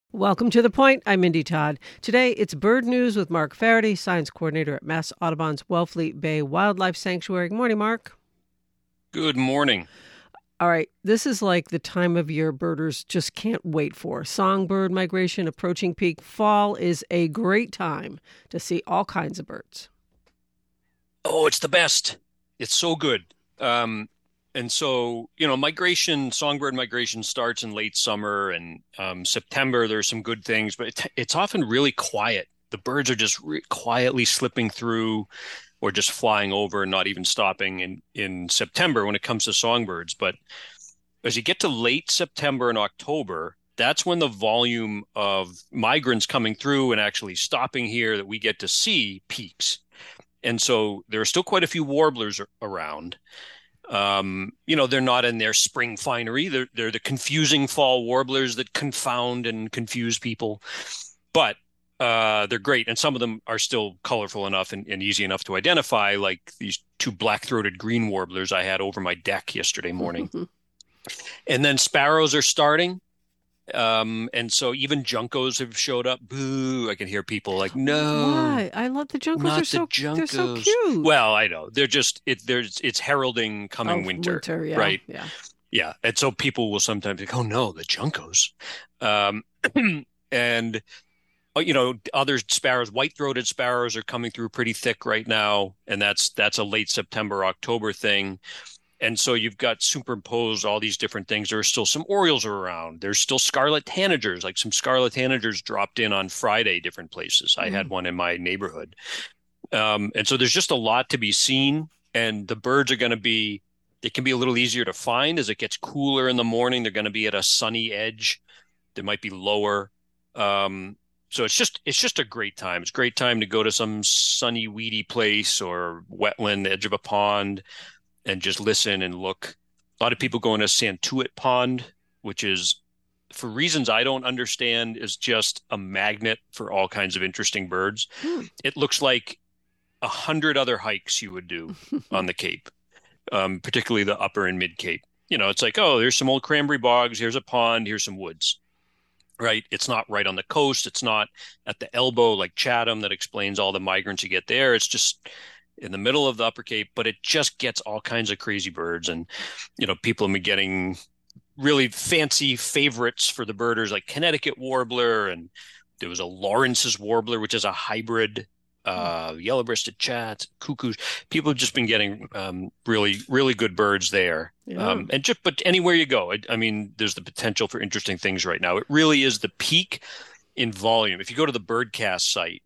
Welcome to The Point. I'm Mindy Todd. Today, it's bird news with Mark Faraday, science coordinator at Mass Audubon's Wellfleet Bay Wildlife Sanctuary. Good morning, Mark. Good morning. All right, this is like the time of year birders just can't wait for. Songbird migration approaching peak. Fall is a great time to see all kinds of birds. Oh, it's the best. It's so good. And so, songbird migration starts in late summer and September. There's some good things, but it's often really quiet. The birds are just quietly slipping through or just flying over and not even stopping in September when it comes to songbirds. But as you get to late September and October, that's when the volume of migrants coming through and actually stopping here that we get to see peaks. And so there are still quite a few warblers around. They're not in their spring finery. They're the confusing fall warblers that confound and confuse people. But they're great. And some of them are still colorful enough and easy enough to identify, like these two black-throated green warblers I had over my deck yesterday morning. And then sparrows are starting. And so even juncos have showed up. Boo! I can hear people like, no. Why? I love the juncos. They're so cute. Well, I know. It's heralding coming winter. Yeah, right? Yeah. Yeah. And so people will sometimes think, oh no, the juncos. And other sparrows, white-throated sparrows are coming through pretty thick right now. And that's a late September, October thing. And so you've got superimposed all these different things. There are still some orioles around. There's still scarlet tanagers, like some scarlet tanagers dropped in on Friday, different places. I had one in my neighborhood. And so there's just a lot to be seen. And the birds are going to be, it can be a little easier to find as it gets cooler in the morning. They're going to be at a sunny edge. They might be lower. So it's just a great time. It's a great time to go to some sunny, weedy place or wetland, the edge of a pond, and just listen and look. A lot of people go into Santuit Pond, which is, for reasons I don't understand, is just a magnet for all kinds of interesting birds. It looks like 100 other hikes you would do on the Cape, particularly the upper and mid Cape. It's like, oh, there's some old cranberry bogs. Here's a pond. Here's some woods. Right? It's not right on the coast. It's not at the elbow like Chatham that explains all the migrants you get there. It's just in the middle of the Upper Cape, but it just gets all kinds of crazy birds. And, people have been getting really fancy favorites for the birders, like Connecticut warbler. And there was a Lawrence's warbler, which is a hybrid, yellow-breasted chats, cuckoos. People have just been getting really, really good birds there. Yeah. But anywhere you go, I mean, there's the potential for interesting things right now. It really is the peak in volume. If you go to the Birdcast site,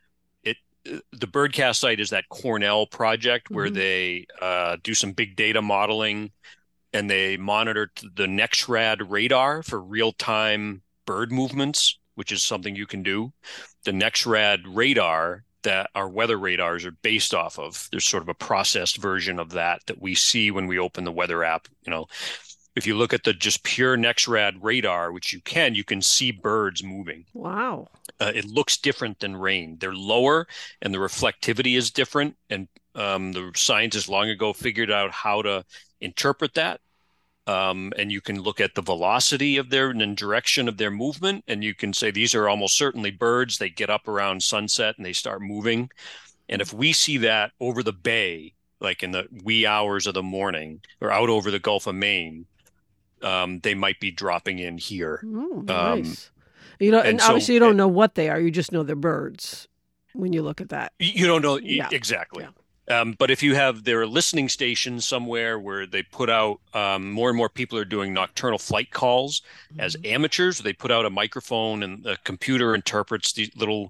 the Birdcast site is that Cornell project where they do some big data modeling and they monitor the NEXRAD radar for real-time bird movements, which is something you can do. The NEXRAD radar that our weather radars are based off of. There's sort of a processed version of that we see when we open the weather app. If you look at the just pure NEXRAD radar, which you can see birds moving. Wow. It looks different than rain. They're lower and the reflectivity is different. And the scientists long ago figured out how to interpret that. And you can look at the velocity of their and direction of their movement. And you can say, these are almost certainly birds. They get up around sunset and they start moving. And if we see that over the bay, like in the wee hours of the morning or out over the Gulf of Maine, they might be dropping in here. Nice. And obviously you don't know what they are. You just know they're birds when you look at that. You don't know exactly. Yeah. But if there are listening stations somewhere where they put out, more and more people are doing nocturnal flight calls as amateurs. They put out a microphone and the computer interprets these little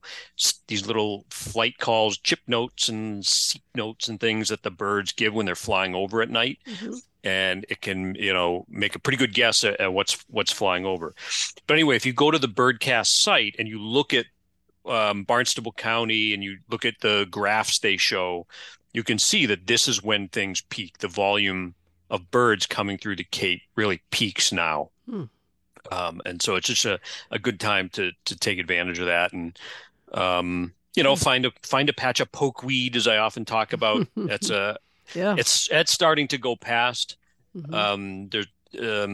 flight calls, chip notes and seek notes and things that the birds give when they're flying over at night. And it can, make a pretty good guess at what's flying over. But anyway, if you go to the Birdcast site and you look at Barnstable County and you look at the graphs they show, you can see that this is when things peak. The volume of birds coming through the Cape really peaks now. And so it's just a good time to take advantage of that. And, find a patch of pokeweed, as I often talk about. It's starting to go past. There's late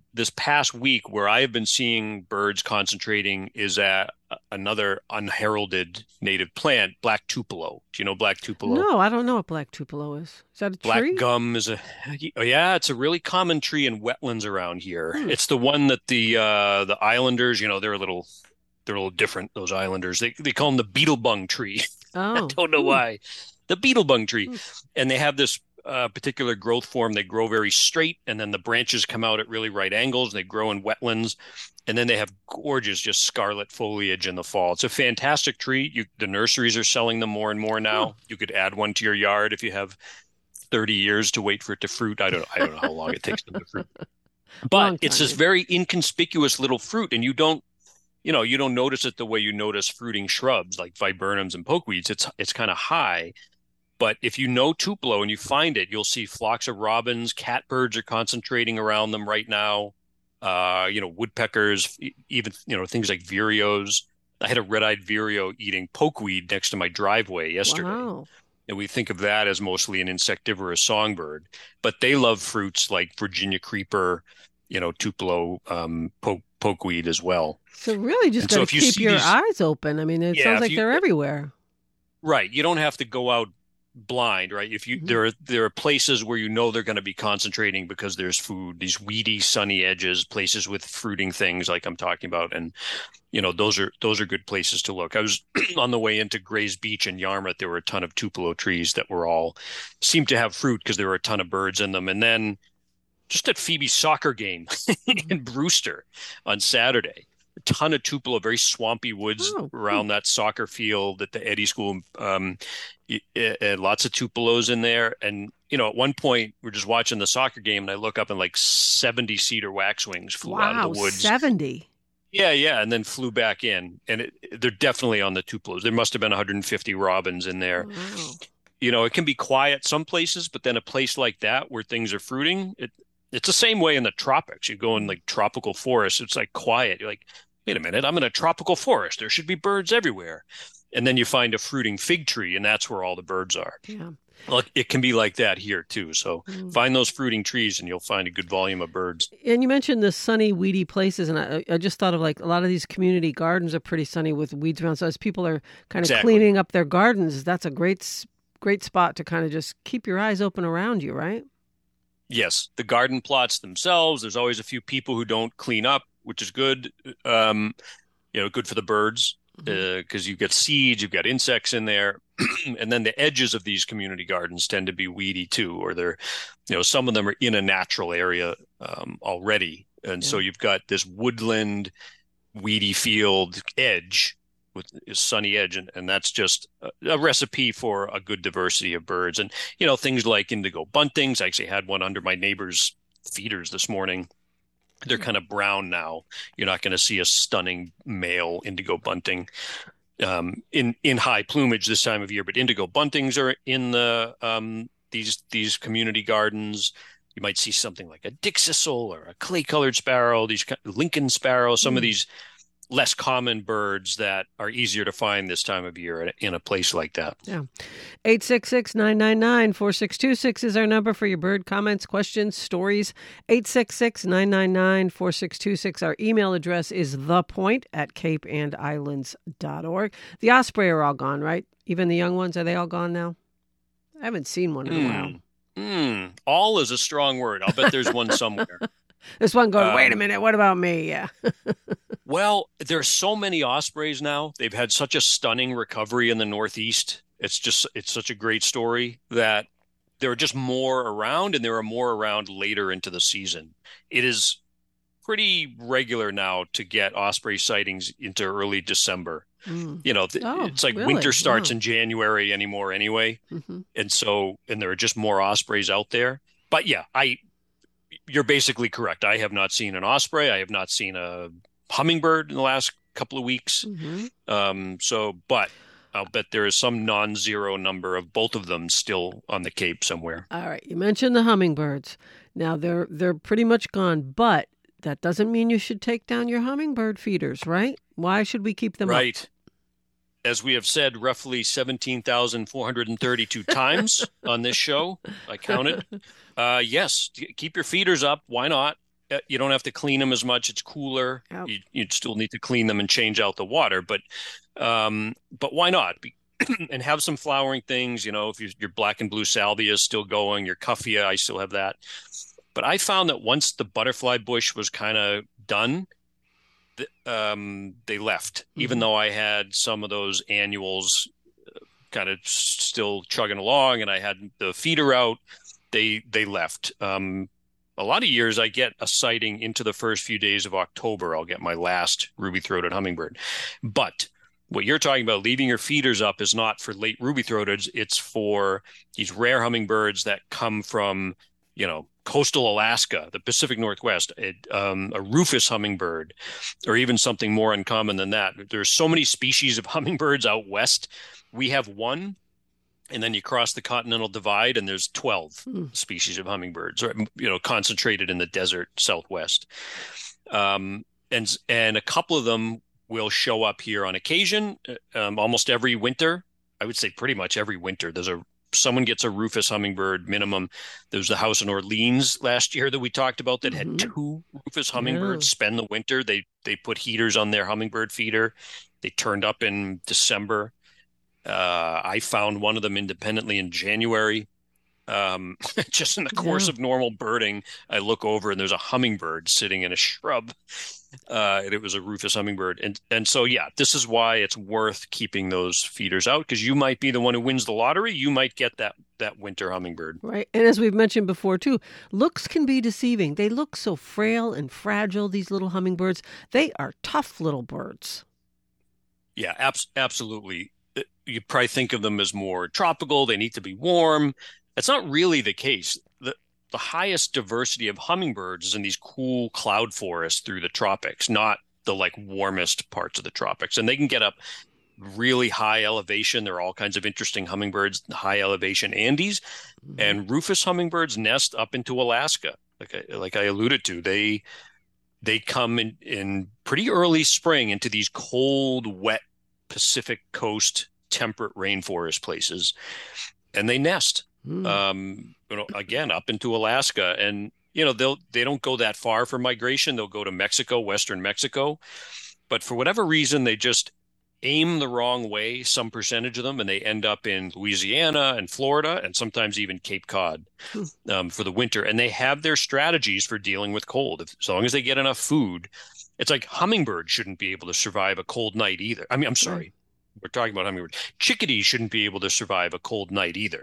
this past week where I have been seeing birds concentrating is at another unheralded native plant, black tupelo. Do you know black tupelo? No, I don't know what black tupelo is. Is that a Black tree? gum is yeah, it's a really common tree in wetlands around here. Hmm. It's the one that the islanders, they're a little different, those islanders. They call them the beetlebung tree. I Oh. don't know Hmm. why. The beetlebung tree. Hmm. And they have this particular growth form. They grow very straight, and then the branches come out at really right angles. And they grow in wetlands, and then they have gorgeous, just scarlet foliage in the fall. It's a fantastic tree. The nurseries are selling them more and more Huh. now. You could add one to your yard if you have 30 years to wait for it to fruit. I don't know how long it takes them to fruit. But Long it's this time. very inconspicuous little fruit, and you don't notice it the way you notice fruiting shrubs like viburnums and pokeweeds. It's kind of high. But if you know Tupelo and you find it, you'll see flocks of robins, catbirds are concentrating around them right now. Woodpeckers, even, things like vireos. I had a red-eyed vireo eating pokeweed next to my driveway yesterday. Wow. And we think of that as mostly an insectivorous songbird, but they love fruits like Virginia creeper, Tupelo, pokeweed as well. So really just And got so to if you keep see your these, eyes open. I mean, it yeah, sounds if like you they're everywhere. right, you don't have to go out blind, right? If you Hmm. there are places where they're going to be concentrating because there's food, these weedy, sunny edges, places with fruiting things like I'm talking about, and those are good places to look. I was on the way into Gray's Beach in Yarmouth. There were a ton of tupelo trees that were all seemed to have fruit because there were a ton of birds in them. And then just at Phoebe's soccer game Hmm. in Brewster on Saturday, a ton of tupelo, very swampy woods Oh. Hmm. around that soccer field at the Eddy School. Lots of tupelos in there. And, at one point we're just watching the soccer game and I look up and like 70 cedar waxwings flew out of the Wow, woods. 70. Yeah, yeah, and then flew back in. And they're definitely on the tupelos. There must have been 150 robins in there. Wow. It can be quiet some places, but then a place like that where things are fruiting, it's the same way in the tropics. You go in like tropical forests, it's like quiet. You're like, wait a minute, I'm in a tropical forest. There should be birds everywhere. And then you find a fruiting fig tree, and that's where all the birds are. Yeah. Well, it can be like that here too. So Mm. find those fruiting trees, and you'll find a good volume of birds. And you mentioned the sunny, weedy places, and I just thought of like a lot of these community gardens are pretty sunny with weeds around. So as people are kind of Exactly. cleaning up their gardens, that's a great spot to kind of just keep your eyes open around you, right? Yes, the garden plots themselves, there's always a few people who don't clean up, which is good. Good for the birds Hmm. because you get seeds, you've got insects in there. And then the edges of these community gardens tend to be weedy too, or some of them are in a natural area already. And so Yeah. you've got this woodland, weedy field edge with a sunny edge, and that's just a recipe for a good diversity of birds. And things like indigo buntings. I actually had one under my neighbor's feeders this morning. They're kind of brown now. You're not going to see a stunning male indigo bunting in high plumage this time of year, but indigo buntings are in these community gardens. You might see something like a dickcissel or a clay-colored sparrow, these Lincoln sparrow, some of Mm. these less common birds that are easier to find this time of year in a place like that. Yeah. 866-999-4626 is our number for your bird comments, questions, stories. 866-999-4626. Our email address is thepoint@capeandislands.org. The osprey are all gone, right? Even the young ones, are they all gone now? I haven't seen one in a while. All is a strong word. I'll bet there's one somewhere. There's one going, wait a Um, minute, what about me? Yeah. Well, there's so many ospreys now. They've had such a stunning recovery in the Northeast. It's such a great story that there are just more around, and there are more around later into the season. It is pretty regular now to get osprey sightings into early December. Mm. Oh, It's like really? winter starts Wow. in January anymore anyway. Hmm. And there are just more ospreys out there. But yeah, you're basically correct. I have not seen an osprey. I have not seen a hummingbird in the last couple of weeks. Hmm. But I'll bet there is some non-zero number of both of them still on the Cape somewhere. All right. You mentioned the hummingbirds. Now they're pretty much gone, but that doesn't mean you should take down your hummingbird feeders, right? Why should we keep them up? Right. As we have said roughly 17,432 times on this show, I counted. Yes, keep your feeders up. Why not? You don't have to clean them as much. It's cooler. Yep. You'd still need to clean them and change out the water, but why not? And have some flowering things. If your black and blue salvia is still going, your cuphea, I still have that. But I found that once the butterfly bush was kind of done, they left. Even though I had some of those annuals kind of still chugging along, and I had the feeder out, they left. A lot of years I get a sighting into the first few days of October. I'll get my last ruby-throated hummingbird. But what you're talking about, leaving your feeders up, is not for late ruby-throateds. It's for these rare hummingbirds that come from, coastal Alaska, the Pacific Northwest, a rufous hummingbird, or even something more uncommon than that. There's so many species of hummingbirds out west. We have one, and then you cross the Continental Divide, and there's 12 species of hummingbirds, concentrated in the desert Southwest. And a couple of them will show up here on occasion, almost every winter. I would say pretty much every winter. Someone gets a rufous hummingbird minimum. There was the house in Orleans last year that we talked about that had 2 rufous hummingbirds spend the winter. They put heaters on their hummingbird feeder. They turned up in December. I found one of them independently in January. Just in the course of normal birding, I look over and there's a hummingbird sitting in a shrub. And it was a rufous hummingbird. And so, this is why it's worth keeping those feeders out, because you might be the one who wins the lottery. You might get that winter hummingbird. Right. And as we've mentioned before, too, looks can be deceiving. They look so frail and fragile, these little hummingbirds. They are tough little birds. Yeah, absolutely. You probably think of them as more tropical. They need to be warm. That's not really the case. The highest diversity of hummingbirds is in these cool cloud forests through the tropics, not the warmest parts of the tropics. And they can get up really high elevation. There are all kinds of interesting hummingbirds, high elevation Andes, and rufous hummingbirds nest up into Alaska. Like I alluded to, they come in pretty early spring into these cold, wet Pacific coast temperate rainforest places, and they nest. Again, up into Alaska, and they don't go that far for migration. They'll go to Mexico, western Mexico, but for whatever reason, they just aim the wrong way, some percentage of them, and they end up in Louisiana and Florida, and sometimes even Cape Cod for the winter. And they have their strategies for dealing with cold. As long as they get enough food, it's like hummingbirds shouldn't be able to survive a cold night either. I mean, I'm sorry. We're talking about hummingbirds. Chickadees shouldn't be able to survive a cold night either.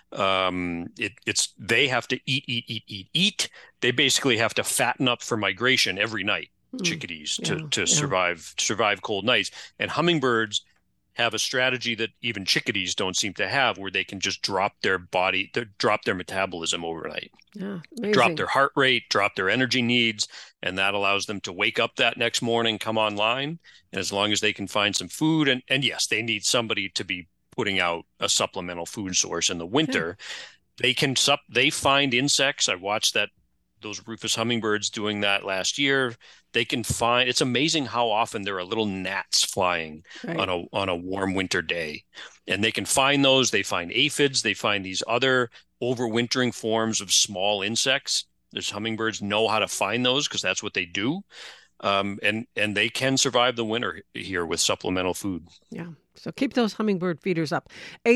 They have to eat. They basically have to fatten up for migration every night. Chickadees to survive cold nights, and hummingbirds have a strategy that even chickadees don't seem to have, where they can just drop their metabolism overnight. Yeah, drop their heart rate, drop their energy needs, and that allows them to wake up that next morning, come online. And as long as they can find some food, and yes, they need somebody to be putting out a supplemental food source in the winter. They find insects. I watched those rufous hummingbirds doing that last year. They can find, it's amazing how often there are little gnats flying on a warm winter day. And they can find those. They find aphids. They find these other overwintering forms of small insects. There's hummingbirds know how to find those because that's what they do. And they can survive the winter here with supplemental food. Yeah. So keep those hummingbird feeders up.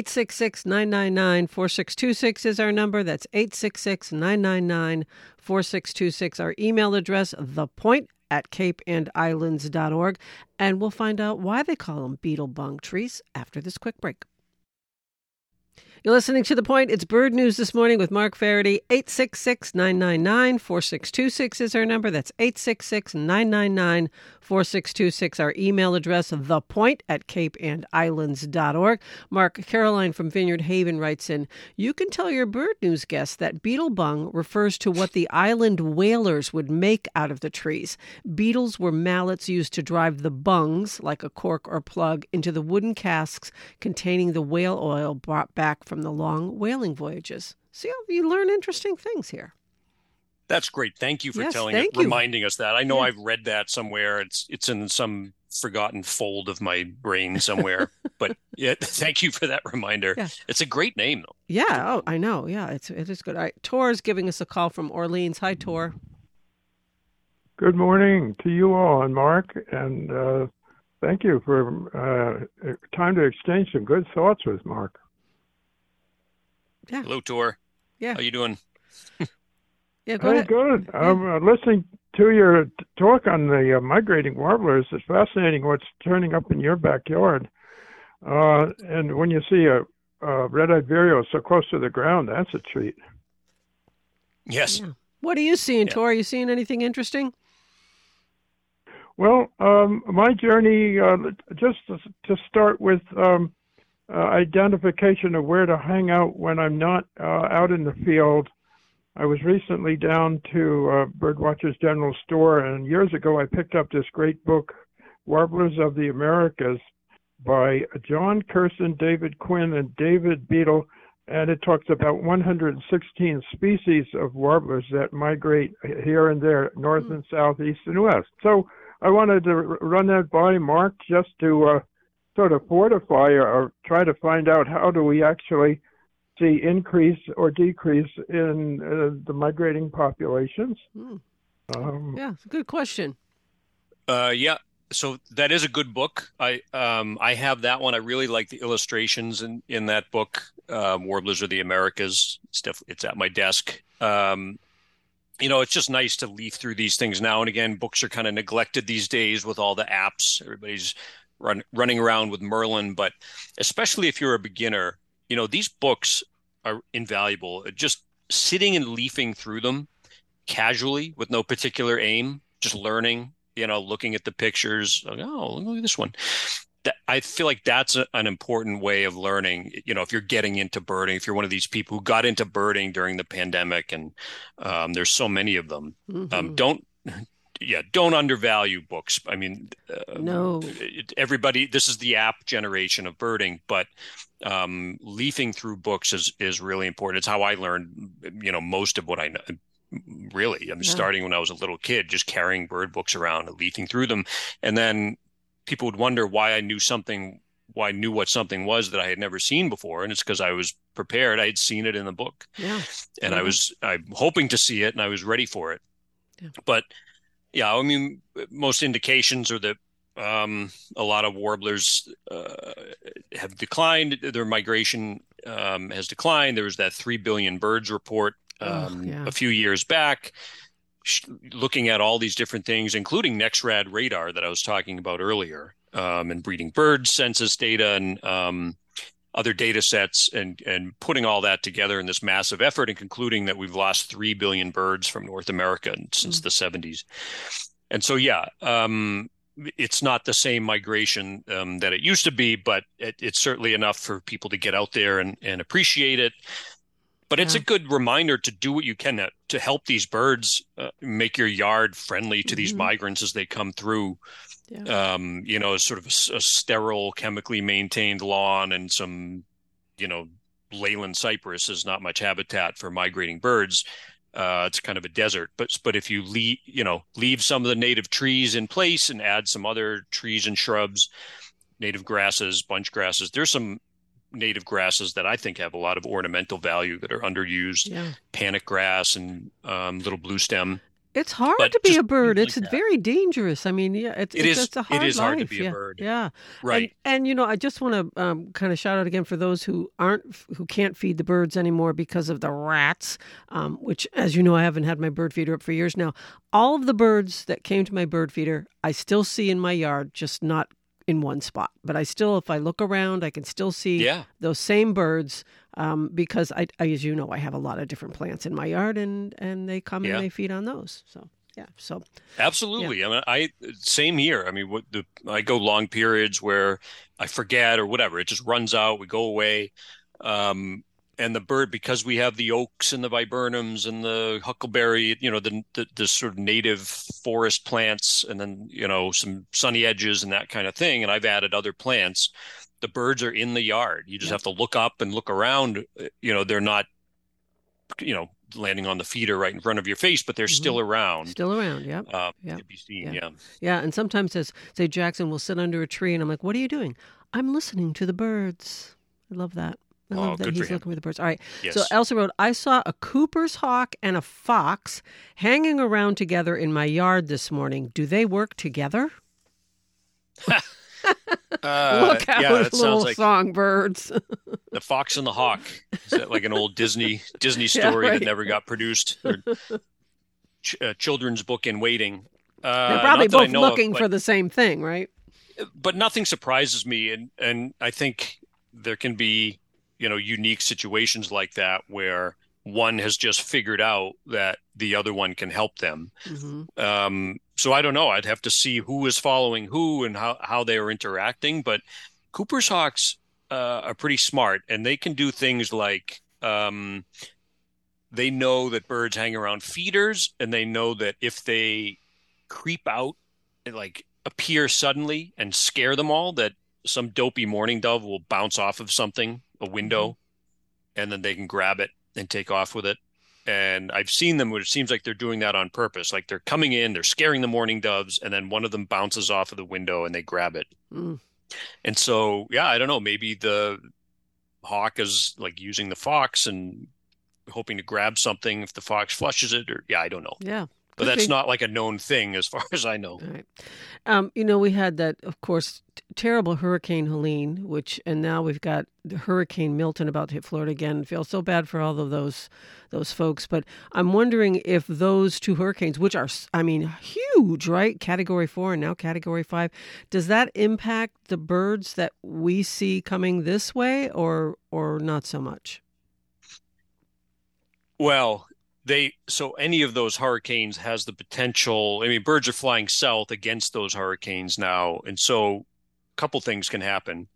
866-999-4626 is our number. That's 866-999-4626. Our email address, thepoint@capeandislands.org. And we'll find out why they call them beetle bung trees after this quick break. You're listening to The Point. It's Bird News This Morning with Mark Faraday. 866-999-4626 is our number. That's 866-999-4626. Our email address, thepoint@capeandislands.org. Mark, Caroline from Vineyard Haven writes in, you can tell your Bird News guests that beetle bung refers to what the island whalers would make out of the trees. Beetles were mallets used to drive the bungs, like a cork or plug, into the wooden casks containing the whale oil brought back from the long whaling voyages. See, you learn interesting things here. That's great. Thank you for reminding us that. I know I've read that somewhere. It's in some forgotten fold of my brain somewhere. But thank you for that reminder. Yeah. It's a great name, though. Yeah. Oh, I know. Yeah, it is good. All right. Tor is giving us a call from Orleans. Hi, Tor. Good morning to you all and Mark, and thank you for time to exchange some good thoughts with Mark. Yeah. Hello, Tor. Yeah. How you doing? Yeah, go Hey, ahead. good. Yeah. I'm listening to your talk on the migrating warblers. It's fascinating what's turning up in your backyard. And when you see a red-eyed vireo so close to the ground, that's a treat. Yes. Yeah. What are you seeing, Yeah. Tor? Are you seeing anything interesting? Well, my journey, just to start with identification of where to hang out when I'm not out in the field. I was recently down to Birdwatchers General Store, and years ago I picked up this great book, Warblers of the Americas, by John Curson, David Quinn, and David Beadle, and it talks about 116 species of warblers that migrate here and there, north and south, east and west. So I wanted to run that by Mark just to sort of fortify or try to find out how do we actually see increase or decrease in the migrating populations. Yeah, it's a good question. Yeah. So that is a good book. I have that one. I really like the illustrations in that book, Warblers of the Americas. It's at my desk. It's just nice to leaf through these things now and again. Books are kind of neglected these days with all the apps. Everybody's running around with Merlin, but especially if you're a beginner, these books are invaluable. Just sitting and leafing through them casually with no particular aim, just learning, looking at the pictures. Oh, look at this one. I feel like that's an important way of learning. If you're getting into birding, if you're one of these people who got into birding during the pandemic, and there's so many of them, don't undervalue books. I mean, No. Everybody, this is the app generation of birding, but leafing through books is really important. It's how I learned, most of what I know. Really, starting when I was a little kid, just carrying bird books around and leafing through them, and then people would wonder why I knew what something was that I had never seen before, and it's because I was prepared. I had seen it in the book, and I'm hoping to see it, and I was ready for it. Yeah. But yeah, I mean, most indications are that a lot of warblers have declined. Their migration has declined. There was that 3 billion birds report a few years back, looking at all these different things, including NexRad radar that I was talking about earlier, and breeding bird census data and other data sets, and putting all that together in this massive effort and concluding that we've lost 3 billion birds from North America since the 70s. And so, it's not the same migration that it used to be, but it's certainly enough for people to get out there and appreciate it. But it's a good reminder to do what you can to help these birds, make your yard friendly to these migrants as they come through. Yeah. Sort of a sterile, chemically maintained lawn and some, leyland cypress is not much habitat for migrating birds. It's kind of a desert, but if you leave some of the native trees in place and add some other trees and shrubs, native grasses, bunch grasses, there's some native grasses that I think have a lot of ornamental value that are underused. Yeah. Panic grass and little blue stem. It's hard to be a bird. It's very dangerous. I mean, it's a hard life. It is hard to be a bird. Yeah. Right. And I just want to kind of shout out again for those who can't feed the birds anymore because of the rats, which, as you know, I haven't had my bird feeder up for years now. All of the birds that came to my bird feeder, I still see in my yard, just not in one spot. But if I look around, I can still see those same birds, because I, as you know, I have a lot of different plants in my yard, and they come and they feed on those. So absolutely. Yeah. I mean, same here. I mean, I go long periods where I forget or whatever. It just runs out. We go away. And the bird, because we have the oaks and the viburnums and the huckleberry, the sort of native forest plants, and then, some sunny edges and that kind of thing. And I've added other plants. The birds are in the yard. You just have to look up and look around. They're not, landing on the feeder right in front of your face, but they're still around. Still around, to be seen, Yeah, and sometimes, say Jackson will sit under a tree, and I'm like, what are you doing? I'm listening to the birds. I love that. I love that good for he's him. looking for the birds. All right. Yes. So Elsa wrote, I saw a Cooper's hawk and a fox hanging around together in my yard this morning. Do they work together? Look out, that little sounds like songbirds. The Fox and the Hawk. Is that like an old Disney story right. that never got produced? Or children's book in waiting. They're probably not that I both know looking of, for the same thing, right? but nothing surprises me, and I think there can be, unique situations like that where one has just figured out that the other one can help them. Mm-hmm. So I don't know. I'd have to see who is following who and how they are interacting. But Cooper's hawks are pretty smart, and they can do things like they know that birds hang around feeders, and they know that if they creep out and like appear suddenly and scare them all, that some dopey mourning dove will bounce off of something, a window, and then they can grab it and take off with it. And I've seen them where it seems like they're doing that on purpose. Like they're coming in, they're scaring the mourning doves, and then one of them bounces off of the window and they grab it. Mm. And so, I don't know, maybe the hawk is like using the fox and hoping to grab something if the fox flushes it, or I don't know. Yeah. But that's not like a known thing as far as I know. All right. We had that, of course, terrible Hurricane Helene, and now we've got Hurricane Milton about to hit Florida again. I feel so bad for all of those folks. But I'm wondering if those two hurricanes, which are, huge, right? Category 4 and now Category 5, does that impact the birds that we see coming this way or not so much? Well, so any of those hurricanes has the potential. Birds are flying south against those hurricanes now. And so a couple things can happen.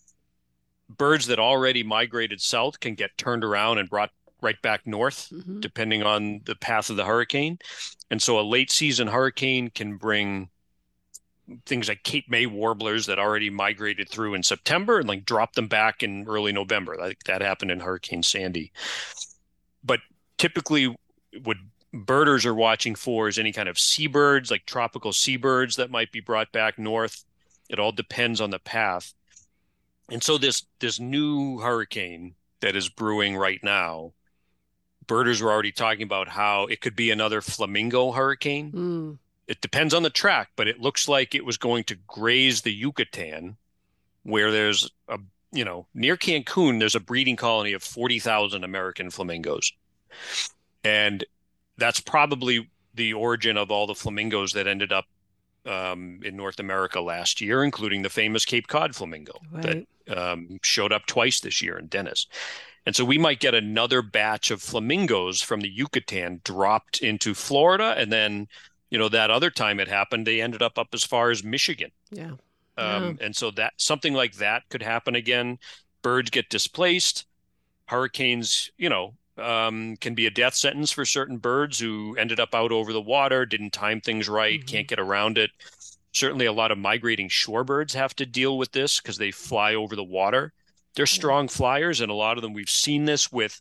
Birds that already migrated south can get turned around and brought right back north, depending on the path of the hurricane. And so a late season hurricane can bring things like Cape May warblers that already migrated through in September and like drop them back in early November. Like that happened in Hurricane Sandy. But typically what birders are watching for is any kind of seabirds, like tropical seabirds that might be brought back north. It all depends on the path. And so this new hurricane that is brewing right now, birders were already talking about how it could be another flamingo hurricane. Mm. It depends on the track, but it looks like it was going to graze the Yucatan, where there's near Cancun, there's a breeding colony of 40,000 American flamingos. And that's probably the origin of all the flamingos that ended up in North America last year, including the famous Cape Cod flamingo that showed up twice this year in Dennis. And so we might get another batch of flamingos from the Yucatan dropped into Florida. And then, that other time it happened, they ended up as far as Michigan. Yeah. And so that something like that could happen again. Birds get displaced. Hurricanes, can be a death sentence for certain birds who ended up out over the water, didn't time things right, can't get around it. Certainly a lot of migrating shorebirds have to deal with this because they fly over the water. They're strong flyers, and a lot of them, we've seen this with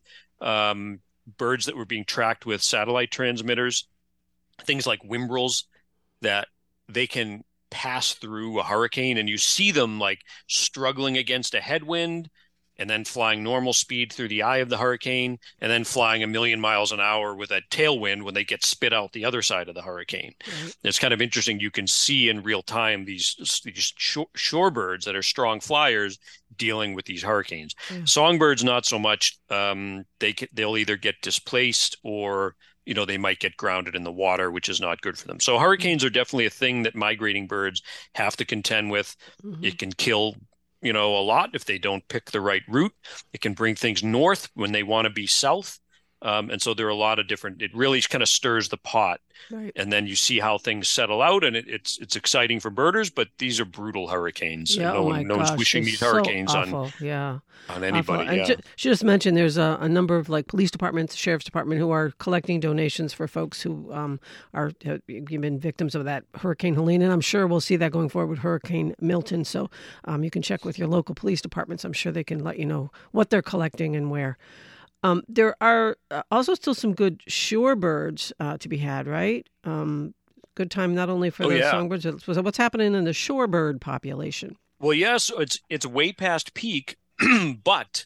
birds that were being tracked with satellite transmitters, things like whimbrels, that they can pass through a hurricane, and you see them like struggling against a headwind and then flying normal speed through the eye of the hurricane, and then flying 1,000,000 miles an hour with a tailwind when they get spit out the other side of the hurricane. Right. It's kind of interesting. You can see in real time these shorebirds that are strong flyers dealing with these hurricanes. Yeah. Songbirds, not so much. They'll either get displaced or they might get grounded in the water, which is not good for them. So hurricanes are definitely a thing that migrating birds have to contend with. It can kill a lot if they don't pick the right route. It can bring things north when they want to be south. And so there are a lot of different, it really kind of stirs the pot. Right. And then you see how things settle out, and it's exciting for birders, but these are brutal hurricanes. Yeah, and no one's wishing these hurricanes on anybody. And she just mentioned there's a number of like police departments, sheriff's department who are collecting donations for folks who have been victims of that Hurricane Helene. And I'm sure we'll see that going forward with Hurricane Milton. So you can check with your local police departments. I'm sure they can let you know what they're collecting and where. There are also still some good shorebirds to be had, right? Good time not only for the songbirds. So what's happening in the shorebird population? Well, yes, it's way past peak, but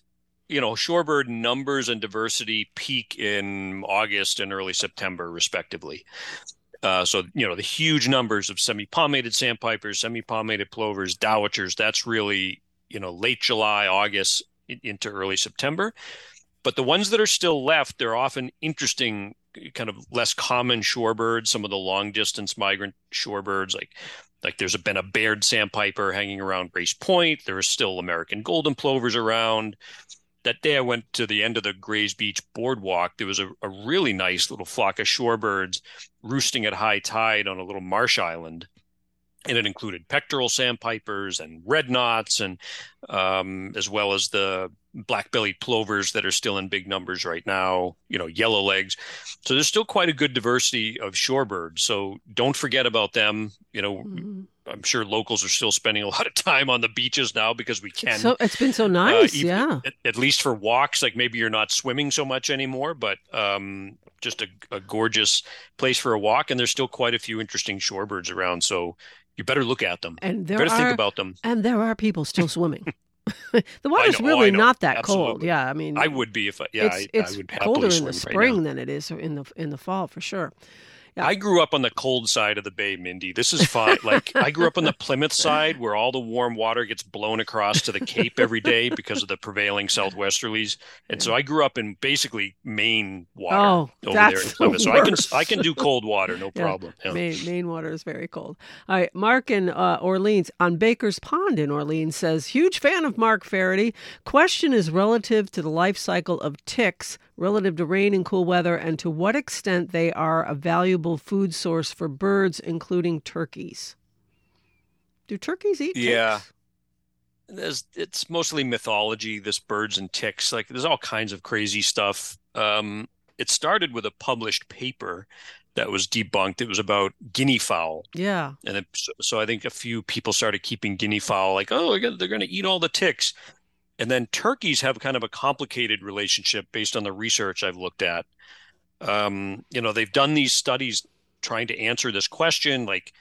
shorebird numbers and diversity peak in August and early September, respectively. So, the huge numbers of semi-palmated sandpipers, semi-palmated plovers, dowitchers, that's really, late July, August into early September. But the ones that are still left, they're often interesting, kind of less common shorebirds, some of the long distance migrant shorebirds, like there's been a Baird sandpiper hanging around Grace Point. There are still American golden plovers around. That day I went to the end of the Grays Beach boardwalk. There was a really nice little flock of shorebirds roosting at high tide on a little marsh island. And it included pectoral sandpipers and red knots, and as well as the black-bellied plovers that are still in big numbers right now, yellow legs. So there's still quite a good diversity of shorebirds. So don't forget about them. I'm sure locals are still spending a lot of time on the beaches now because we can. So it's been so nice, yeah. At least for walks, like maybe you're not swimming so much anymore, but just a gorgeous place for a walk. And there's still quite a few interesting shorebirds around. So you better look at them. And think about them. And there are people still swimming. The water's really not that cold. Yeah, I mean, I would be if it's I would colder in the spring right than it is in the fall for sure. Yeah. I grew up on the cold side of the bay, Mindy. This is fine. Like I grew up on the Plymouth side where all the warm water gets blown across to the Cape every day because of the prevailing southwesterlies. And so I grew up in basically Maine water over there in Plymouth. So I can do cold water, no problem. Yeah. Maine water is very cold. All right, Mark in Orleans on Baker's Pond in Orleans says, huge fan of Mark Faraday. Question is relative to the life cycle of ticks, relative to rain and cool weather, and to what extent they are a valuable food source for birds, including turkeys. Do turkeys eat ticks? Yeah. It's mostly mythology, this birds and ticks. Like there's all kinds of crazy stuff. It started with a published paper that was debunked. It was about guinea fowl. Yeah. And so I think a few people started keeping guinea fowl like, oh, they're going to eat all the ticks. And then turkeys have kind of a complicated relationship based on the research I've looked at. They've done these studies trying to answer this question, like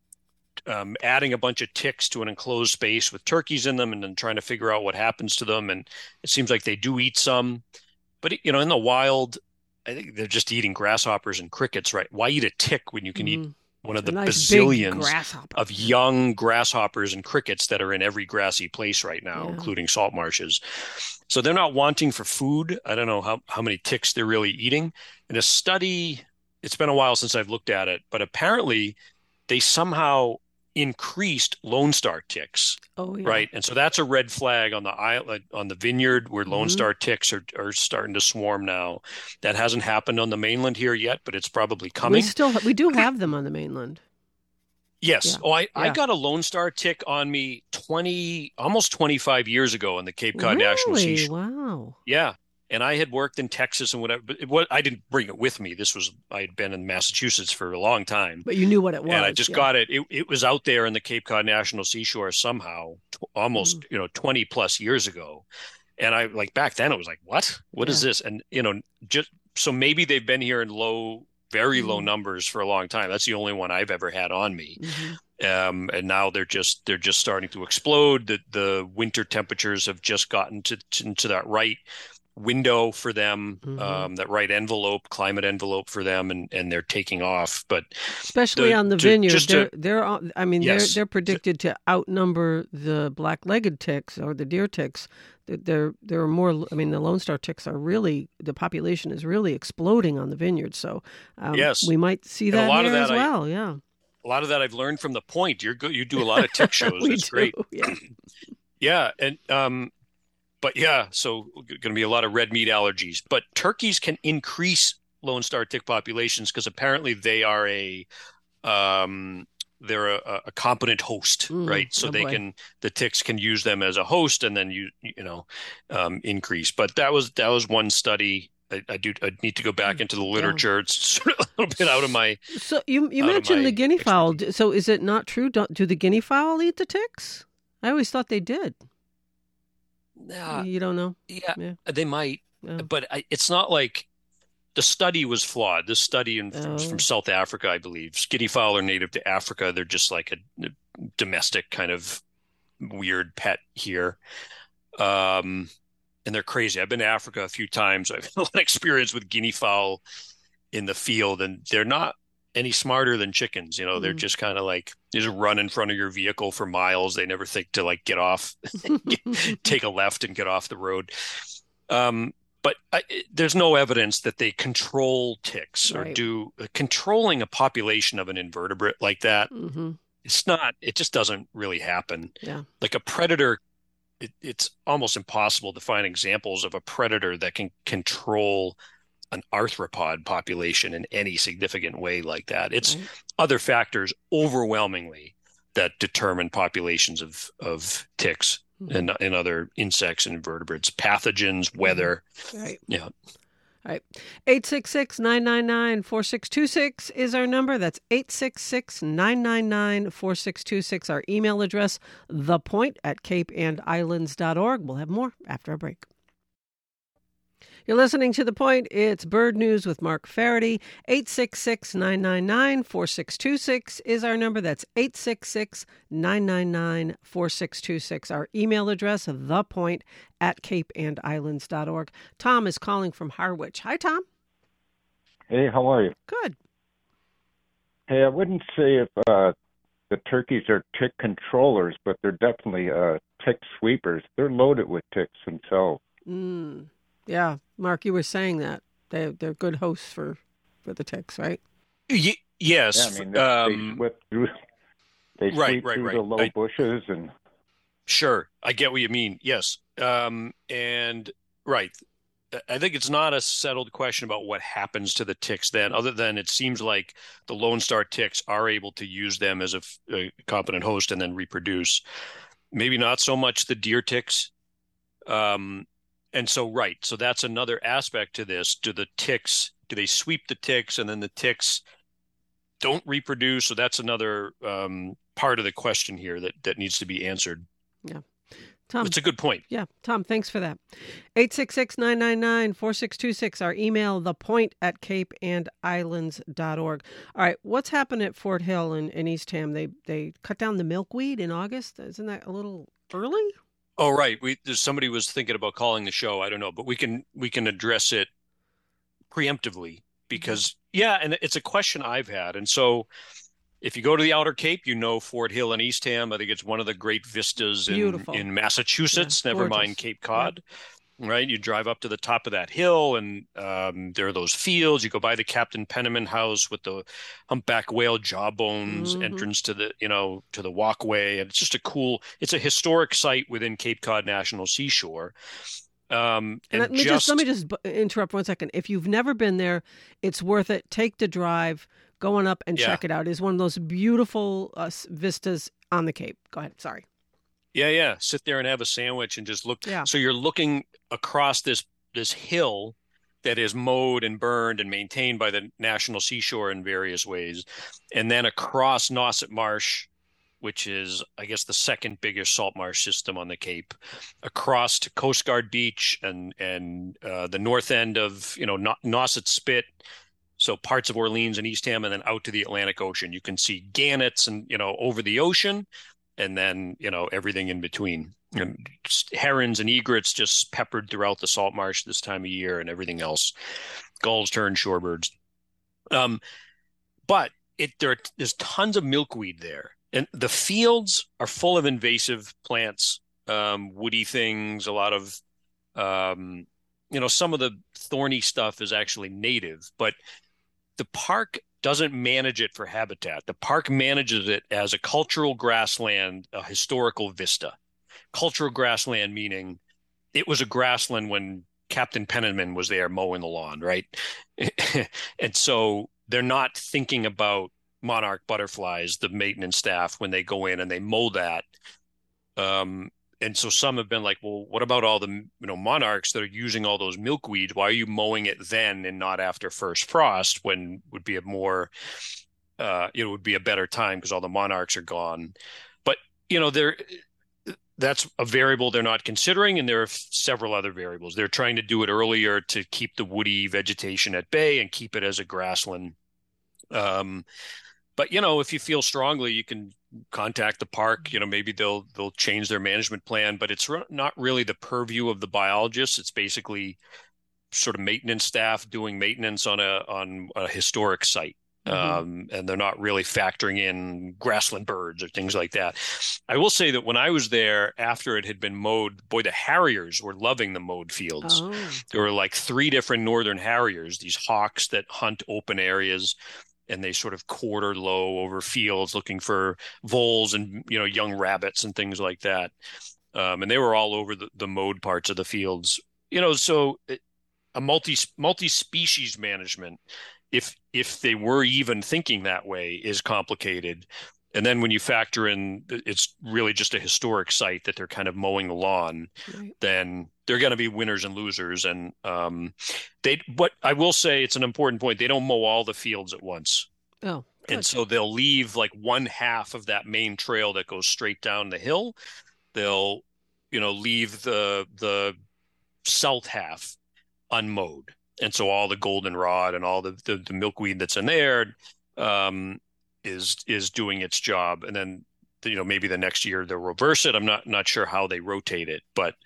adding a bunch of ticks to an enclosed space with turkeys in them and then trying to figure out what happens to them. And it seems like they do eat some. But, in the wild, I think they're just eating grasshoppers and crickets, right? Why eat a tick when you can eat one of the bazillions of young grasshoppers and crickets that are in every grassy place right now, including salt marshes. So they're not wanting for food. I don't know how many ticks they're really eating. In a study, it's been a while since I've looked at it, but apparently they somehow increased Lone Star ticks. Oh, yeah. Right. And so that's a red flag on the island, on the vineyard where Lone Star ticks are starting to swarm now. That hasn't happened on the mainland here yet, but it's probably coming. We do have them on the mainland. Yes. Yeah. I got a Lone Star tick on me almost 25 years ago in the Cape Cod National Seashore. Wow. Yeah. And I had worked in Texas and whatever, but I didn't bring it with me. I had been in Massachusetts for a long time. But you knew what it was. And I just got it. It was out there in the Cape Cod National Seashore somehow, almost, 20 plus years ago. And I back then it was like, what is this? And, just so maybe they've been here in very low numbers for a long time. That's the only one I've ever had on me. And now they're just starting to explode. The winter temperatures have just gotten into that right window for them, that right climate envelope for them, and they're taking off. But especially on the vineyard, they're predicted to outnumber the black-legged ticks or the deer ticks. There are more. I mean, the Lone Star ticks are really, the population is really exploding on the vineyard. So we might see that here as well. Yeah, a lot of that I've learned from the Point. You do a lot of tick shows. It's great. Yeah, yeah, and but yeah, so going to be a lot of red meat allergies. But turkeys can increase Lone Star tick populations because apparently they are a competent host, right? So the ticks can use them as a host, and then increase. But that was one study. I need to go back into the literature. It's sort of a little bit out of my. So you mentioned the guinea fowl. So is it not true? Do the guinea fowl eat the ticks? I always thought they did. You don't know? Yeah, they might, but it's not like the study was flawed. This study from South Africa, I believe. Guinea fowl are native to Africa. They're just like a domestic kind of weird pet here. and they're crazy. I've been to Africa a few times. I've had experience with guinea fowl in the field, and they're not any smarter than chickens. They're just kind of like, they just run in front of your vehicle for miles. They never think to like get off, take a left and get off the road. But there's no evidence that they control ticks or do controlling a population of an invertebrate like that. It just doesn't really happen. Yeah. Like a predator, it's almost impossible to find examples of a predator that can control an arthropod population in any significant way like that. It's other factors overwhelmingly that determine populations of ticks and other insects and invertebrates, pathogens, weather. Right. Yeah. All right. 866-999-4626 is our number. That's 866-999-4626. Our email address, thepoint@capeandislands.org. We'll have more after a break. You're listening to The Point. It's Bird News with Mark Faraday. 866-999-4626 is our number. That's 866-999-4626. Our email address, thepoint@capeandislands.org. Tom is calling from Harwich. Hi, Tom. Hey, how are you? Good. Hey, I wouldn't say if the turkeys are tick controllers, but they're definitely tick sweepers. They're loaded with ticks themselves. Yeah, Mark, you were saying that they're good hosts for the ticks, right? Yes. Yeah, I mean, they sweep through. They sweep through the low bushes and. Sure, I get what you mean. Yes, and right. I think it's not a settled question about what happens to the ticks then, other than it seems like the Lone Star ticks are able to use them as a competent host and then reproduce. Maybe not so much the deer ticks. And so, so that's another aspect to this. Do they sweep the ticks and then the ticks don't reproduce? So that's another part of the question here that needs to be answered. Yeah. Tom. It's a good point. Yeah. Tom, thanks for that. 866-999-4626. Our email, thepoint@capeandislands.org. All right. What's happened at Fort Hill in Eastham? They cut down the milkweed in August. Isn't that a little early? Oh, right. Somebody was thinking about calling the show. I don't know, but we can address it preemptively because, and it's a question I've had. And so if you go to the Outer Cape, Fort Hill and Eastham. I think it's one of the great vistas in Massachusetts, never mind Cape Cod. Yeah. Right. You drive up to the top of that hill and there are those fields. You go by the Captain Penniman house with the humpback whale jawbones entrance to the, to the walkway. And it's just it's a historic site within Cape Cod National Seashore. And let me just interrupt 1 second. If you've never been there, it's worth it. Take the drive, go on up and check it out. It's one of those beautiful vistas on the Cape. Go ahead. Sorry. Yeah. Sit there and have a sandwich and just look. Yeah. So you're looking across this hill that is mowed and burned and maintained by the National Seashore in various ways. And then across Nauset Marsh, which is, I guess, the second biggest salt marsh system on the Cape, across to Coast Guard Beach and the north end of, Nauset Spit. So parts of Orleans and Eastham, and then out to the Atlantic Ocean. You can see gannets and, over the ocean. And then, everything in between. And herons and egrets just peppered throughout the salt marsh this time of year and everything else. Gulls, terns, shorebirds. But there's tons of milkweed there. And the fields are full of invasive plants, woody things, a lot of, some of the thorny stuff is actually native. But the park doesn't manage it for habitat. The park manages it as a cultural grassland, a historical vista. Cultural grassland meaning it was a grassland when Captain Penniman was there mowing the lawn, right? And so they're not thinking about monarch butterflies, the maintenance staff, when they go in and they mow that. And so some have been like, well, what about all the monarchs that are using all those milkweed? Why are you mowing it then and not after first frost, when would be a more, it would be a better time because all the monarchs are gone. But, that's a variable they're not considering, and there are several other variables. They're trying to do it earlier to keep the woody vegetation at bay and keep it as a grassland. But if you feel strongly, you can contact the park. Maybe they'll change their management plan, but it's not really the purview of the biologists. It's basically sort of maintenance staff doing maintenance on a historic site. And they're not really factoring in grassland birds or things like that. I will say that when I was there after it had been mowed, boy, the harriers were loving the mowed fields. Oh. There were like 3 different northern harriers, these hawks that hunt open areas, and they sort of quarter low over fields looking for voles and young rabbits and things like that. And they were all over the mowed parts of the fields. So a multi-species management, if they were even thinking that way, is complicated. And then when you factor in it's really just a historic site that they're kind of mowing the lawn, right, then they're going to be winners and losers. And but I will say it's an important point. They don't mow all the fields at once. Oh, good. And so they'll leave like one half of that main trail that goes straight down the hill. They'll, leave the south half unmowed. And so all the goldenrod and all the milkweed that's in there is doing its job. And then, maybe the next year they'll reverse it. I'm not sure how they rotate it, but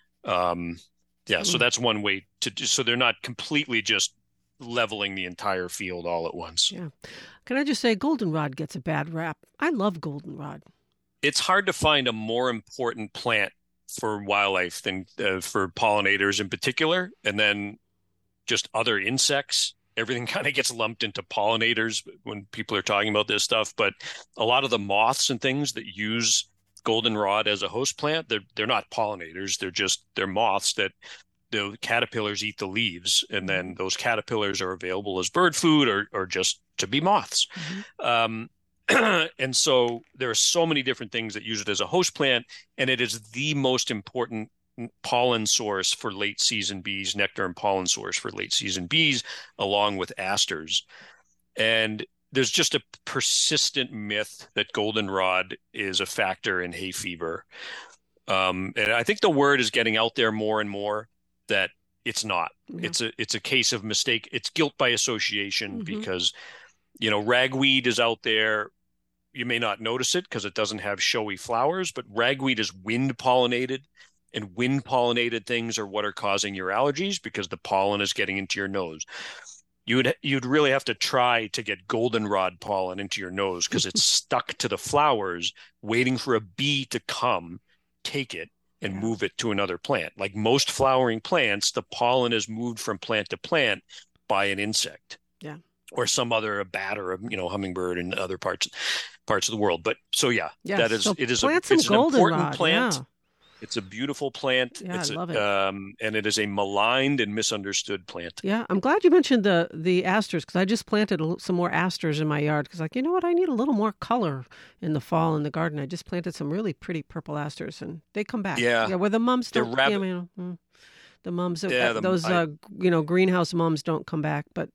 so that's one way to do. So they're not completely just leveling the entire field all at once. Yeah. Can I just say goldenrod gets a bad rap? I love goldenrod. It's hard to find a more important plant for wildlife than for pollinators in particular. And then just other insects, everything kind of gets lumped into pollinators when people are talking about this stuff. But a lot of the moths and things that use goldenrod as a host plant, they're not pollinators. They're moths that the caterpillars eat the leaves, and then those caterpillars are available as bird food or just to be moths. And so there are so many different things that use it as a host plant, and it is the most important pollen source for late season bees, nectar and pollen source for late season bees, along with asters. And there's just a persistent myth that goldenrod is a factor in hay fever. And I think the word is getting out there more and more that it's not. Yeah. It's a case of mistake. It's guilt by association because, ragweed is out there. You may not notice it because it doesn't have showy flowers, but ragweed is wind pollinated. And wind-pollinated things are what are causing your allergies because the pollen is getting into your nose. You'd really have to try to get goldenrod pollen into your nose because it's stuck to the flowers, waiting for a bee to come, take it, and move it to another plant. Like most flowering plants, the pollen is moved from plant to plant by an insect. Yeah. Or some other bat or hummingbird in other parts of the world. But so that is so it is it's an important plant. Yeah. It's a beautiful plant. Yeah, I love it. And it is a maligned and misunderstood plant. Yeah, I'm glad you mentioned the asters because I just planted some more asters in my yard because, you know what, I need a little more color in the fall in the garden. I just planted some really pretty purple asters, and they come back. Yeah, where the mums don't. The mums, those greenhouse mums don't come back, but.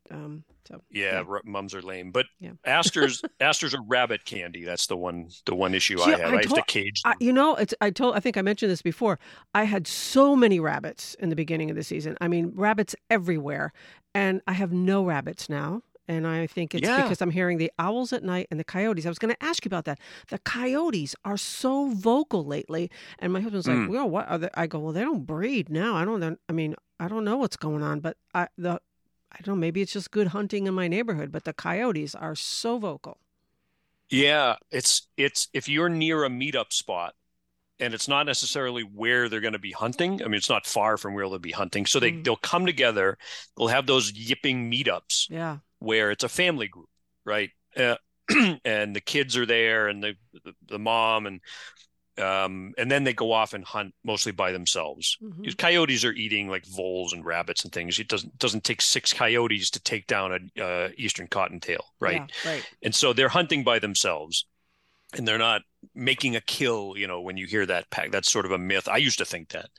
Mums are lame, but asters are rabbit candy. That's the one issue I have. I have to cage them. I think I mentioned this before. I had so many rabbits in the beginning of the season. I mean, rabbits everywhere, and I have no rabbits now. And I think it's because I'm hearing the owls at night and the coyotes. I was going to ask you about that. The coyotes are so vocal lately, and my husband's like, "Well, what are they?" I go, "Well, they don't breed now. I don't know what's going on, but I don't know, maybe it's just good hunting in my neighborhood, but the coyotes are so vocal." Yeah, it's if you're near a meetup spot and it's not necessarily where they're going to be hunting. I mean, it's not far from where they'll be hunting. So they'll come together. They'll have those yipping meetups where it's a family group, right? And the kids are there and the mom and then they go off and hunt mostly by themselves. Coyotes are eating like voles and rabbits and things. It doesn't take 6 coyotes to take down a eastern cottontail, right? Yeah, right. And so they're hunting by themselves, and they're not making a kill. When you hear that pack, that's sort of a myth. I used to think that,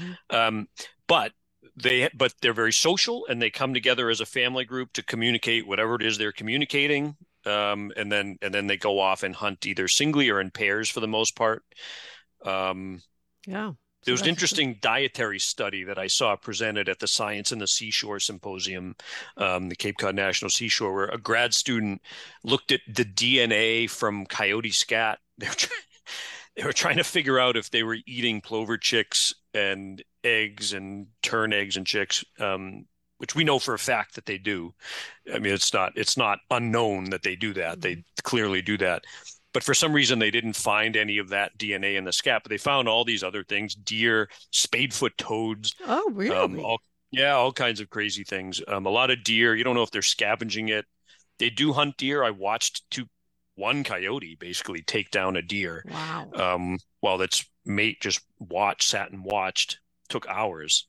but they're very social, and they come together as a family group to communicate whatever it is they're communicating. And then they go off and hunt either singly or in pairs for the most part. There was an interesting dietary study that I saw presented at the Science in the Seashore Symposium, the Cape Cod National Seashore, where a grad student looked at the DNA from coyote scat. They were trying to figure out if they were eating plover chicks and eggs and tern eggs and chicks, which we know for a fact that they do. I mean, it's not unknown that they do that. They clearly do that. But for some reason, they didn't find any of that DNA in the scat. But they found all these other things: deer, spadefoot toads. Oh, really? All kinds of crazy things. A lot of deer. You don't know if they're scavenging it. They do hunt deer. I watched one coyote basically take down a deer. Wow. While its mate just sat and watched. Took hours.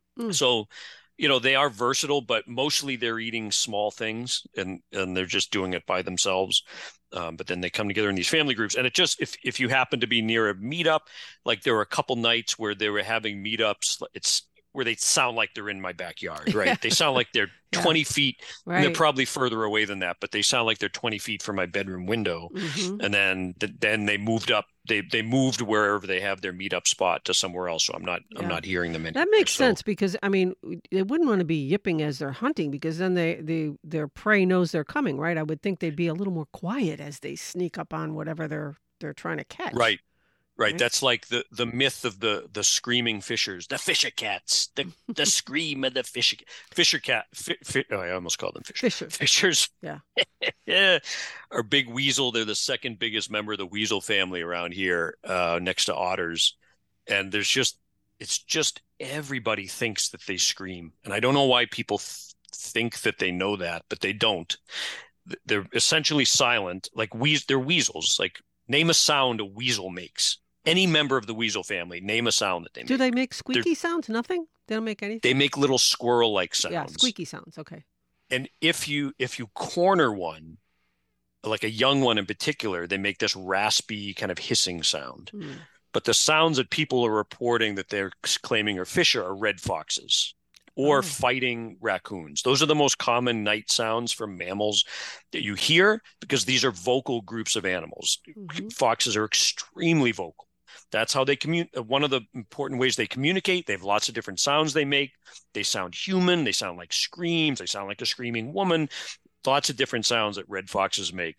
So, they are versatile, but mostly they're eating small things and they're just doing it by themselves. But then they come together in these family groups. And it just, if you happen to be near a meetup, like there were a couple nights where they were having meetups, where they sound like they're in my backyard, right? Yeah. They sound like they're 20 feet. Right. They're probably further away than that, but they sound like they're 20 feet from my bedroom window. Mm-hmm. And then they moved up. They moved wherever they have their meetup spot to somewhere else. So I'm not hearing them anymore. That makes sense because, I mean, they wouldn't want to be yipping as they're hunting because then their prey knows they're coming, right? I would think they'd be a little more quiet as they sneak up on whatever they're trying to catch. Right. That's like the myth of the screaming fishers, the fisher cats, the scream of the fisher cat. I almost called them fishers. Fishers. Yeah. Yeah. Our big weasel. They're the second biggest member of the weasel family around here, next to otters. And it's just everybody thinks that they scream. And I don't know why people think that they know that, but they don't. They're essentially silent. Like they're weasels. Like name a sound a weasel makes. Any member of the weasel family, name a sound that they make. Do they make squeaky sounds? Nothing? They don't make anything? They make little squirrel-like sounds. Yeah, squeaky sounds. Okay. And if you corner one, like a young one in particular, they make this raspy kind of hissing sound. But the sounds that people are reporting that they're claiming are fisher are red foxes or fighting raccoons. Those are the most common night sounds from mammals that you hear because these are vocal groups of animals. Mm-hmm. Foxes are extremely vocal. That's how they communicate. One of the important ways they communicate, they have lots of different sounds they make. They sound human. They sound like screams. They sound like a screaming woman. Lots of different sounds that red foxes make.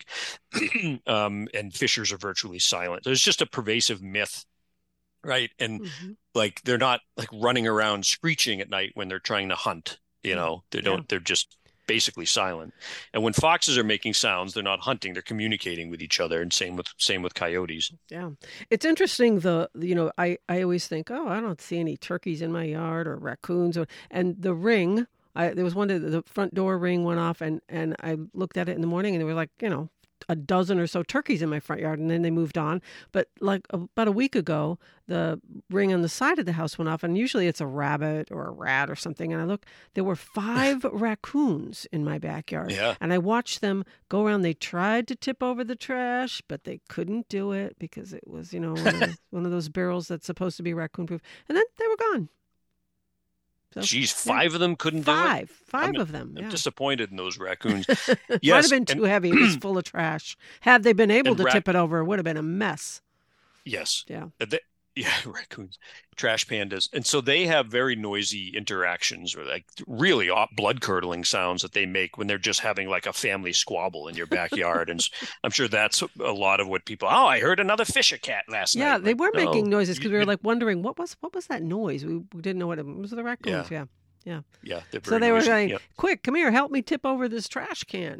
And fishers are virtually silent. There's just a pervasive myth, right? And like they're not like running around screeching at night when they're trying to hunt. They're just basically silent. And when foxes are making sounds, they're not hunting, they're communicating with each other, and same with coyotes. Yeah. It's interesting I always think, I don't see any turkeys in my yard or raccoons and the ring, there was one that the front door ring went off and I looked at it in the morning and there were like, a dozen or so turkeys in my front yard, and then they moved on. But like about a week ago, the ring on the side of the house went off, and usually it's a rabbit or a rat or something. And I looked, there were 5 raccoons in my backyard. Yeah. And I watched them go around. They tried to tip over the trash, but they couldn't do it because it was, one of those barrels that's supposed to be raccoon proof. And then they were gone. So, geez, 5 of them couldn't do it? Five of them. I'm disappointed in those raccoons. Yes, might have been too heavy. It was full of trash. Had they been able to tip it over, it would have been a mess. Yes. Yeah. Raccoons, trash pandas. And so they have very noisy interactions or like really blood-curdling sounds that they make when they're just having like a family squabble in your backyard. And I'm sure that's a lot of what people, I heard another fisher cat last night. Yeah, they were making noises because we were like wondering, what was that noise? We didn't know what it was. The raccoons, yeah. Yeah. So they were saying, quick, come here, help me tip over this trash can.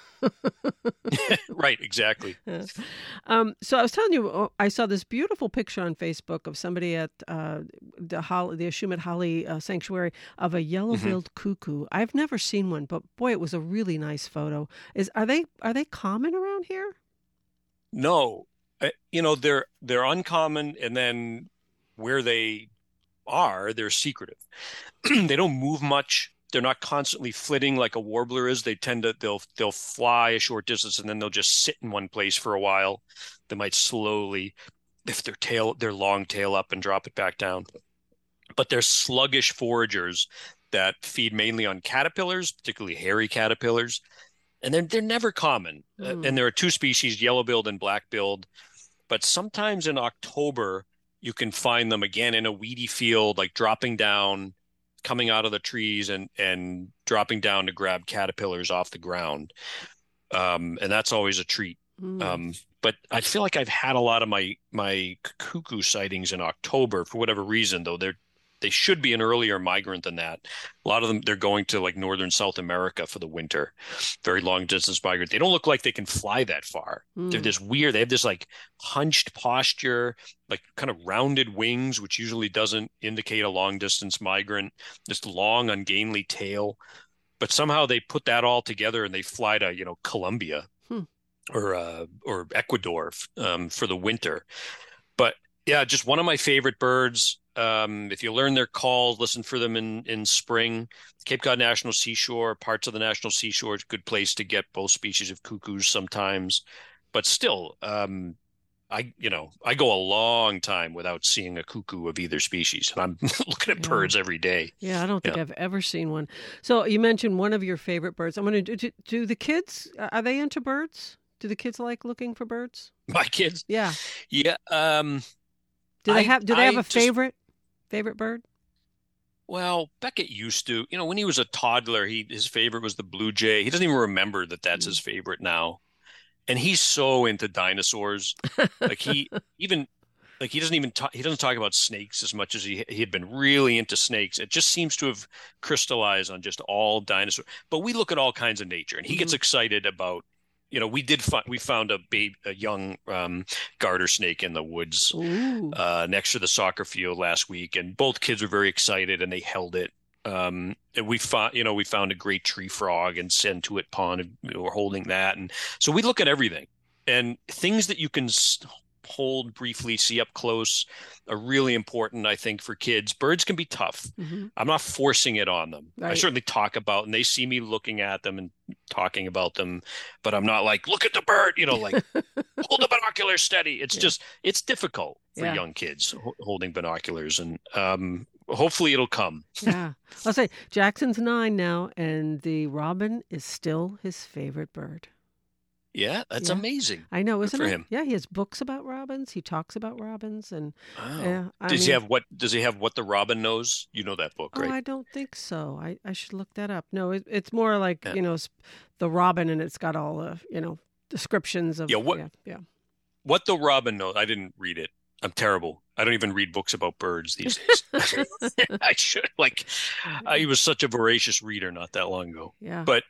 Right, exactly. Yeah. So I was telling you, I saw this beautiful picture on Facebook of somebody at the Ashumet Holly Sanctuary of a yellow-billed cuckoo. I've never seen one, but boy, it was a really nice photo. Are they common around here? No, they're uncommon, and then where they are, they're secretive. They don't move much. They're not constantly flitting like a warbler is. They tend to they'll fly a short distance and then they'll just sit in one place for a while. They might slowly lift their long tail up and drop it back down. But they're sluggish foragers that feed mainly on caterpillars, particularly hairy caterpillars, and they're never common. And there are 2 species, yellow-billed and black-billed. But sometimes in October, you can find them again in a weedy field, like dropping down, coming out of the trees and dropping down to grab caterpillars off the ground. And that's always a treat. But I feel like I've had a lot of my cuckoo sightings in October for whatever reason, though they should be an earlier migrant than that. A lot of them, they're going to like northern South America for the winter, very long distance migrant. They don't look like they can fly that far. They're this weird, they have this like hunched posture, like kind of rounded wings, which usually doesn't indicate a long distance migrant, this long ungainly tail. But somehow they put that all together and they fly to, Colombia or Ecuador for the winter. But yeah, just one of my favorite birds. If you learn their calls, listen for them in spring. Cape Cod National Seashore, parts of the National Seashore, is a good place to get both species of cuckoos sometimes. But still, I go a long time without seeing a cuckoo of either species, and I'm looking at birds every day. Yeah, I don't think I've ever seen one. So you mentioned one of your favorite birds. I'm going to do the kids, are they into birds? Do the kids like looking for birds? My kids? Yeah. Yeah. Do they have a favorite bird? Well, Beckett used to. When he was a toddler, his favorite was the blue jay. He doesn't even remember that that's his favorite now. And he's so into dinosaurs. Like he doesn't talk about snakes as much as he had been really into snakes. It just seems to have crystallized on just all dinosaurs. But we look at all kinds of nature, and he gets excited about. We found a young garter snake in the woods next to the soccer field last week, and both kids were very excited, and they held it. And we found a great tree frog and Centuit pond, and we're holding that. And so we look at everything, and things that you can hold briefly, see up close, are really important, I think, for kids. Birds can be tough. I'm not forcing it on them. Right. I certainly talk about, and they see me looking at them and talking about them, but I'm not like, look at the bird, like hold the binoculars steady. It's just, it's difficult for young kids holding binoculars, and hopefully it'll come. Yeah. I'll say Jackson's 9 now, and the robin is still his favorite bird. Yeah, that's amazing. I know, isn't it? For him. Yeah, he has books about robins. He talks about robins, and does he have what the robin knows? You know that book, right? Oh, I don't think so. I should look that up. No, it's more like the robin, and it's got all the descriptions of what the robin knows. I didn't read it. I'm terrible. I don't even read books about birds these days. I should. I was such a voracious reader not that long ago. Yeah, but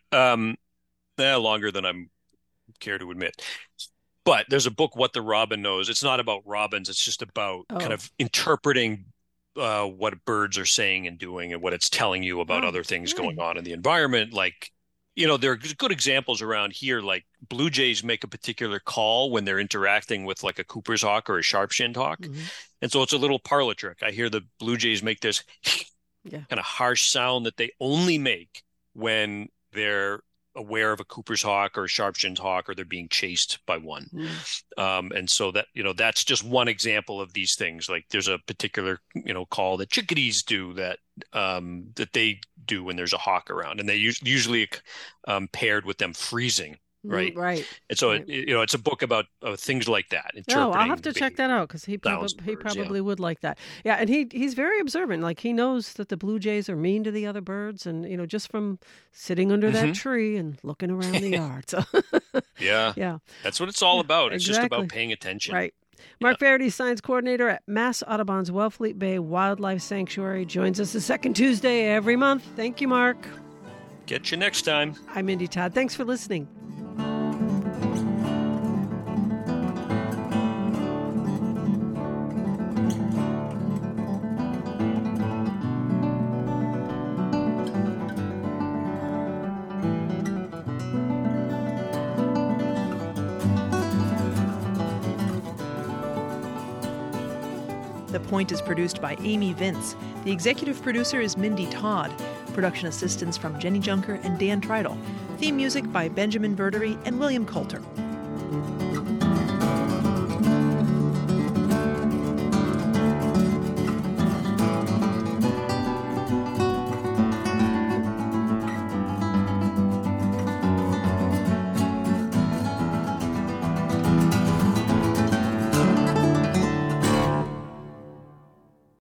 longer than I'm care to admit. But there's a book, What the Robin Knows. It's not about robins. It's just about kind of interpreting what birds are saying and doing, and what it's telling you about other things going on in the environment. Like, there are good examples around here. Like blue jays make a particular call when they're interacting with like a Cooper's hawk or a sharp-shinned hawk. And so it's a little parlor trick. I hear the blue jays make this kind of harsh sound that they only make when they're aware of a Cooper's hawk or a sharp-shinned hawk, or they're being chased by one. And so that, that's just one example of these things. Like there's a particular, call that chickadees do that they do when there's a hawk around, and they usually paired with them freezing. Right. Right. And so, it's a book about things like that. Oh, I'll have to check that out, because he probably would like that. Yeah. And he's very observant. Like he knows that the blue jays are mean to the other birds, and, just from sitting under that tree and looking around the yard. So yeah. That's what it's all about. It's just about paying attention. Right. Mark Verity, science coordinator at Mass Audubon's Wellfleet Bay Wildlife Sanctuary, joins us the second Tuesday every month. Thank you, Mark. Get you next time. I'm Mindy Todd. Thanks for listening. The Point is produced by Amy Vince. The executive producer is Mindy Todd. Production assistance from Jenny Junker and Dan Treidel. Theme music by Benjamin Verdery and William Coulter.